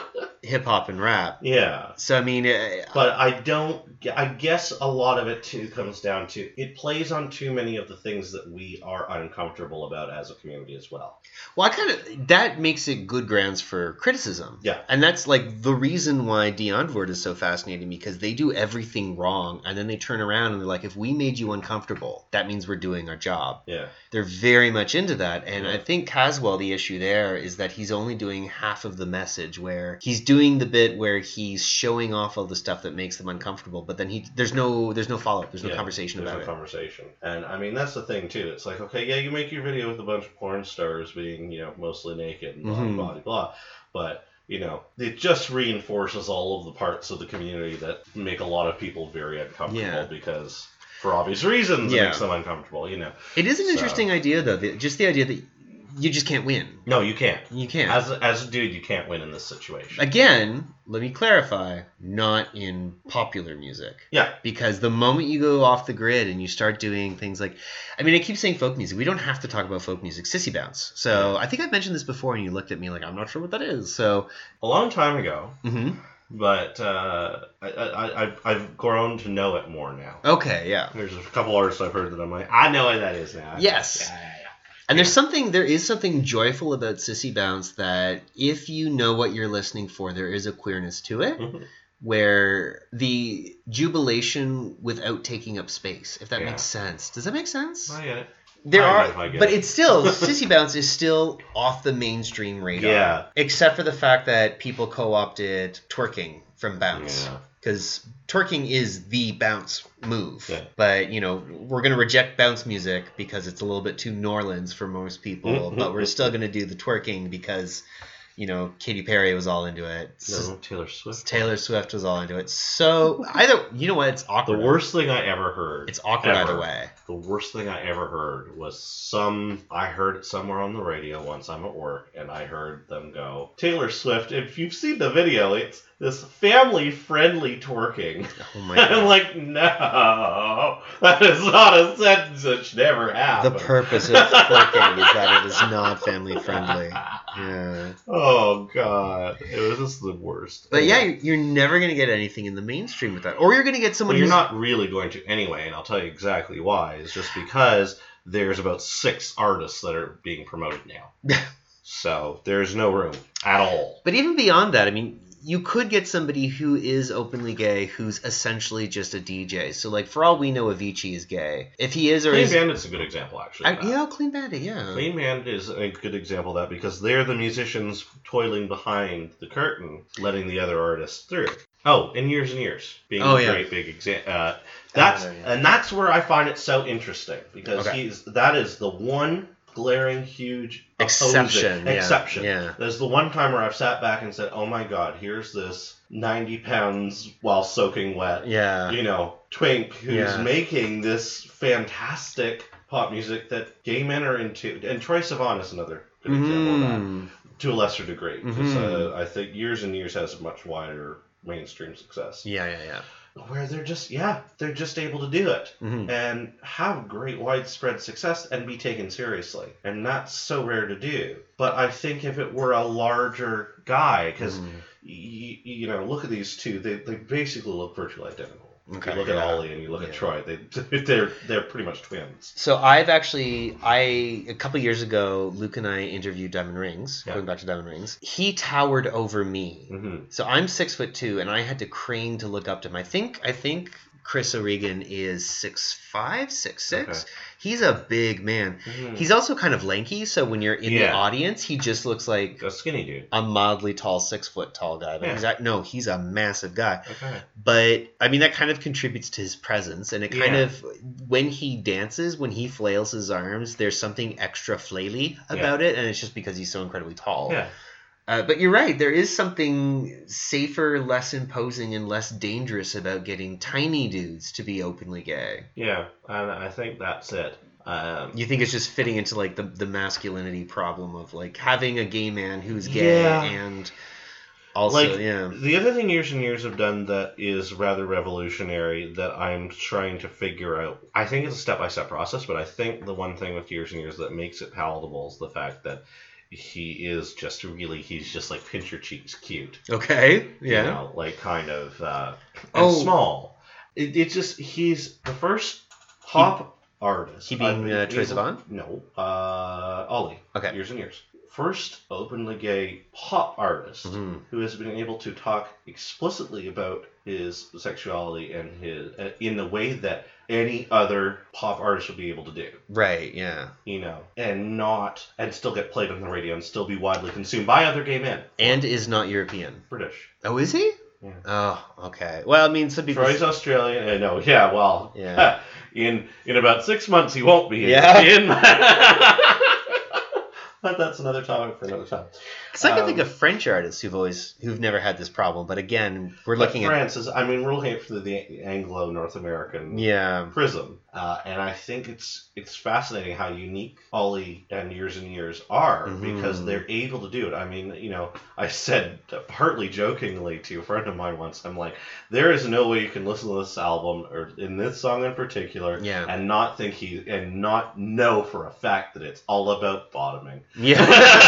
hip hop and rap. Yeah. So I mean, uh, But I don't. I guess a lot of it too comes down to it plays on too many of the things that we are uncomfortable about as a community as well. well, I kind of that makes it good grounds for criticism. Yeah. And that's like the reason why Dion Vort is so fascinating, because they do everything wrong and then they turn around and they're like, if we made you uncomfortable, that means we're doing our job. Yeah. They're very much into that. And Yeah. I think Caswell, the issue there is that he's only doing half of the message, where he's doing the bit where he's showing off all the stuff that makes them uncomfortable, but then he there's no there's no follow-up, there's no Yeah, conversation there's about no it. conversation. And I mean, that's the thing too. It's like, okay, yeah, you make your video with a bunch of porn stars being, you know, mostly naked and blah, Mhm. blah, blah, blah. But, you know, it just reinforces all of the parts of the community that make a lot of people very uncomfortable Yeah. because, for obvious reasons, Yeah. it makes them uncomfortable, you know. It is an So- interesting idea, though. the- Just the idea that you just can't win. No, you can't. You can't. As a, as a dude, you can't win in this situation. Again, let me clarify, not in popular music. Yeah. Because the moment you go off the grid and you start doing things like, I mean, I keep saying folk music. We don't have to talk about folk music. Sissy Bounce. So I think I've mentioned this before and you looked at me like, I'm not sure what that is. So, A long time ago, mhm. but uh, I, I, I've, I've grown to know it more now. Okay, yeah. There's a couple artists I've heard that I'm like, I know what that is now. Yes. Yeah, yeah, yeah. And there's something, there is something joyful about Sissy Bounce that if you know what you're listening for, there is a queerness to it, Mhm. where the jubilation without taking up space, if that Yeah. makes sense. Does that make sense? I get it. There I are, get it, I get but it. it's still, Sissy Bounce is still off the mainstream radar. Yeah. Except for the fact that people co-opted twerking from Bounce. Yeah. Because twerking is the bounce move. Yeah. But, you know, we're going to reject bounce music because it's a little bit too New Orleans for most people. Mm-hmm. But we're still going to do the twerking because, you know, Katy Perry was all into it. No, Taylor Swift. Taylor Swift was all into it. So, either, you know what? It's The awkward. worst thing I ever heard. It's awkward ever, either way. The worst thing I ever heard was some. I heard it somewhere on the radio once. I'm at work, and I heard them go, Taylor Swift. If you've seen the video, it's this family-friendly twerking. Oh my And I'm God. like, no, that is not a sentence that should ever The happen. purpose of twerking is that it is not family friendly. Yeah. Oh God, it was just the worst. But yeah, you're, you're never going to get anything in the mainstream with that. Or you're going to get someone Well, you're who's not really going to anyway, and I'll tell you exactly why. It's just because there's about six artists that are being promoted now. So there's no room at all. But even beyond that, I mean, you could get somebody who is openly gay who's essentially just a D J. So, like, for all we know, Avicii is gay. If he is or Clean is... Bandit's a good example, actually. I, of that. you know, Clean Bandit, yeah. Clean Bandit is a good example of that because they're the musicians toiling behind the curtain, letting the other artists through. Oh, and Years and Years being Oh, a yeah. great big example. Uh, that's Oh, yeah. and that's where I find it so interesting because Okay. he's that is the one glaring huge opposing- Exception, yeah, Exception. yeah. There's the one time where I've sat back and said, "Oh my God, here's this ninety pounds while soaking wet, Yeah. you know, twink who's Yeah. making this fantastic pop music that gay men are into." And Troye Sivan is another good example of that, Mhm. to a lesser degree. Because Mhm. uh, I think Years and Years has a much wider mainstream success. Yeah, yeah, yeah. Where they're just, yeah, they're just able to do it. Mhm. And have great widespread success and be taken seriously. And that's so rare to do. But I think if it were a larger guy, because, Mhm. y- you know, look at these two, they, they basically look virtually identical. Okay, you look yeah. at Ollie and you look at Yeah. Troy, they, they're, they're pretty much twins. So I've actually, I a couple years ago, Luke and I interviewed Diamond Rings, Yeah. going back to Diamond Rings. He towered over me. Mm-hmm. So I'm six foot two, and I had to crane to look up to him. I think I think Chris O'Regan is six five, six six. Okay. He's a big man. Mhm. He's also kind of lanky, so when you're in the Yeah. audience, he just looks like A skinny dude. a mildly tall six foot tall guy. But Yeah. he's act- no, he's a massive guy. Okay. But I mean, that kind of contributes to his presence, and it kind Yeah. of when he dances, when he flails his arms, there's something extra flaily about it, and it's just because he's so incredibly tall. Yeah. Uh, but you're right. There is something safer, less imposing, and less dangerous about getting tiny dudes to be openly gay. Yeah. And I think that's it. Um, You think it's just fitting into like the the masculinity problem of like having a gay man who's gay Yeah. and also like yeah. the other thing Years and Years have done that is rather revolutionary that I'm trying to figure out. I think it's a step by step process, but I think the one thing with Years and Years that makes it palatable is the fact that he is just really, he's just like pinch your cheeks cute. Okay. Yeah. You know, like kind of uh, Oh. and small. It, it just, he's the first pop artist. he being, I've uh, been Troye able- Sivan? No, uh, Ollie. Okay. Years and years. First openly gay pop artist Mhm. who has been able to talk explicitly about his sexuality and his uh, in the way that any other pop artist would be able to do. Right. Yeah. You know, and not and still get played on the radio and still be widely consumed by other gay men. And is not European. British. Oh, is he? Yeah. Oh, okay. Well, I mean, some people. Troy's Australian. Uh, no, yeah, well, Yeah. in in about six months he won't be Yeah. in. But that's another topic for another time. Because I can Um, think of French artists who've always who've never had this problem, but again, we're But looking France is, I mean, we're looking at through the Anglo North American at yeah, prism, uh, and I think it's it's fascinating how unique Ollie and Years and Years are Mhm. because they're able to do it. I mean, you know, I said partly jokingly to a friend of mine once, I'm like, there is no way you can listen to this album or in this song in particular, Yeah. and not think he and not know for a fact that it's all about bottoming. yeah.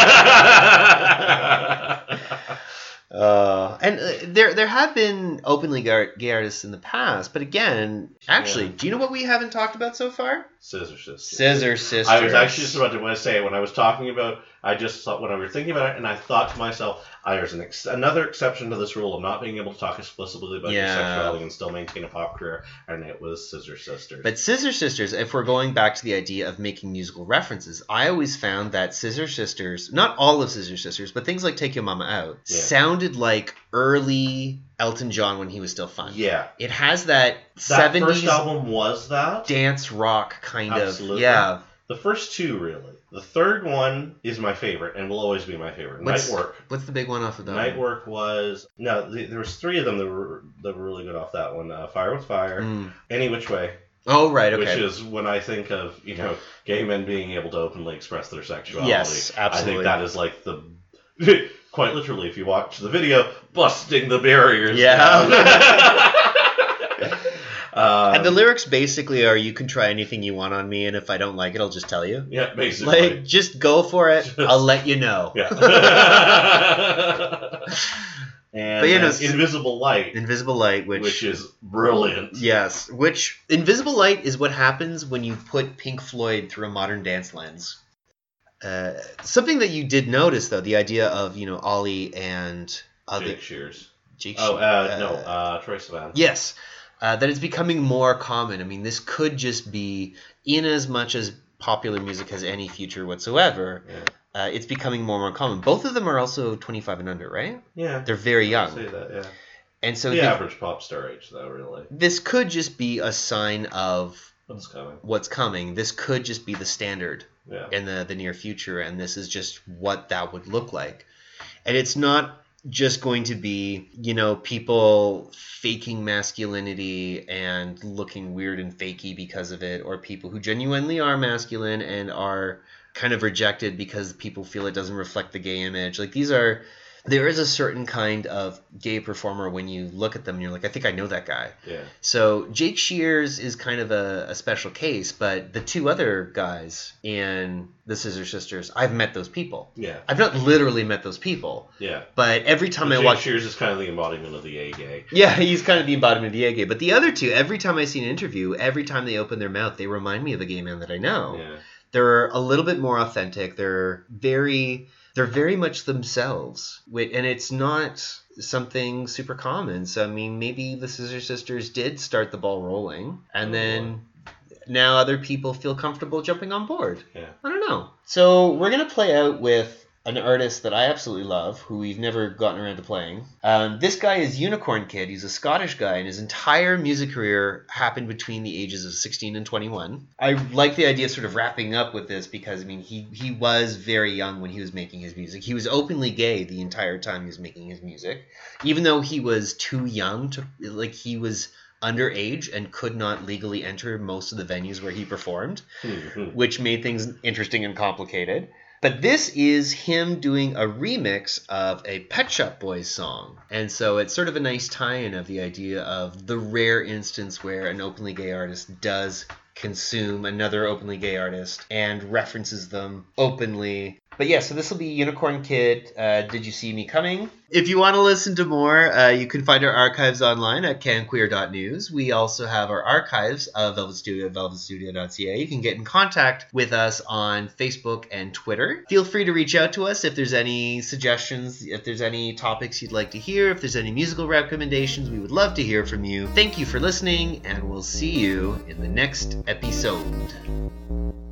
Uh, and uh, there there have been openly gay gay artists in the past, but again, actually, Yeah. do you know what we haven't talked about so far? Scissor Sisters. Scissor Sisters. I was actually just about to say it when I was talking about. I just thought when I was thinking about it, and I thought to myself, I, "There's an ex- another exception to this rule of not being able to talk explicitly about Yeah. your sexuality and still maintain a pop career," and it was Scissor Sisters. But Scissor Sisters, if we're going back to the idea of making musical references, I always found that Scissor Sisters, not all of Scissor Sisters, but things like Take Your Mama Out, Yeah. sounded like early Elton John when he was still fun. yeah, It has that, that seventies first album was that. dance rock kind Absolutely. of. Yeah. The first two, really. The third one is my favorite and will always be my favorite. What's- Night Work. What's the big one off of that? Night one? Work was no. The, there was three of them that were that were really good off that one. Uh, Fire with Fire, Mm. Any Which Way. Oh, right, okay. Which is when I think of, you know, gay men being able to openly express their sexuality. Yes, absolutely. I think that is like the, quite literally, if you watch the video, busting the barriers Yeah. down. um, And the lyrics basically are, you can try anything you want on me, and if I don't like it, I'll just tell you. yeah, basically. Like, just go for it. Just- I'll let you know. yeah. and But, you know, then Invisible Light, Invisible Light, which... which is brilliant. Yes, which... Invisible Light is what happens when you put Pink Floyd through a modern dance lens. Uh, something that you did notice, though, the idea of, you know, Ollie and... Other, Jake Shears. Jake Oh, She- uh, no, uh, Troye Sivan. Yes, uh, that it's becoming more common. I mean, this could just be, in as much as popular music has any future whatsoever, Yeah. uh, it's becoming more and more common. Both of them are also twenty-five and under, right? Yeah. They're very I'd young. say that, yeah. And so the th- average pop star age, though, really. this could just be a sign of What's coming? what's coming. This could just be the standard Yeah. in the, the near future, and this is just what that would look like. And it's not just going to be, you know, people faking masculinity and looking weird and fakey because of it, or people who genuinely are masculine and are kind of rejected because people feel it doesn't reflect the gay image. Like, these are... There is a certain kind of gay performer when you look at them and you're like, I think I know that guy. Yeah. So Jake Shears is kind of a, a special case, but the two other guys in the Scissor Sisters, I've met those people. Yeah. I've not literally met those people, Yeah. but every time But I Jake watch... Shears is kind of the embodiment of the A gay. Yeah, he's kind of the embodiment of the gay. But the other two, every time I see an interview, every time they open their mouth, they remind me of a gay man that I know. Yeah. They're a little bit more authentic. They're very... They're very much themselves, and it's not something super common. So, I mean, maybe the Scissor Sisters did start the ball rolling, and Oh, then now other people feel comfortable jumping on board. Yeah. I don't know. So we're going to play out with an artist that I absolutely love, who we've never gotten around to playing. Um, this guy is Unicorn Kid. He's a Scottish guy, and his entire music career happened between the ages of sixteen and twenty-one. I like the idea of sort of wrapping up with this because, I mean, he, he was very young when he was making his music. He was openly gay the entire time he was making his music, even though he was too young to, like, he was underage and could not legally enter most of the venues where he performed, Mhm. which made things interesting and complicated. But this is him doing a remix of a Pet Shop Boys song. And so it's sort of a nice tie-in of the idea of the rare instance where an openly gay artist does consume another openly gay artist and references them openly But yeah, so this will be Unicorn Kid, uh, Did You See Me Coming? If you want to listen to more, uh, you can find our archives online at canqueer dot news. We also have our archives of Velvet Studio at velvet studio dot c a. You can get in contact with us on Facebook and Twitter. Feel free to reach out to us if there's any suggestions, if there's any topics you'd like to hear, if there's any musical recommendations. We would love to hear from you. Thank you for listening, and we'll see you in the next episode.